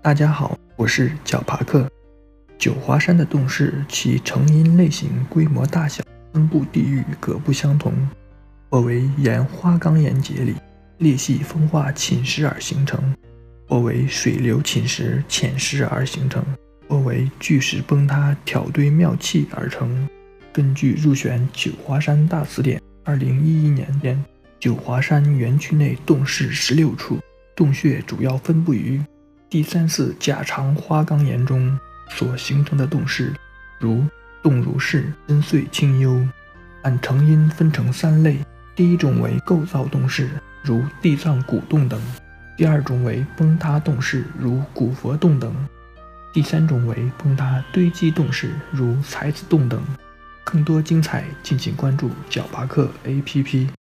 大家好，我是小帕克。九华山的洞室，其成因类型、规模大小、分布地域各不相同，或为沿花岗岩节理、裂隙风化侵蚀而形成，或为水流侵蚀浅蚀而形成，或为巨石崩塌挑堆庙砌而成。根据入选九华山大词典2011年，九华山园区内洞室16处，洞穴主要分布于第三次假长花岗岩中所形成的洞室，如洞如是、深邃清幽。按成因分成3类，第一种为构造洞室，如地藏古洞等；第二种为崩塌洞室，如古佛洞等；第三种为崩塌堆积洞室，如才子洞等。更多精彩，敬请关注小帕克 APP。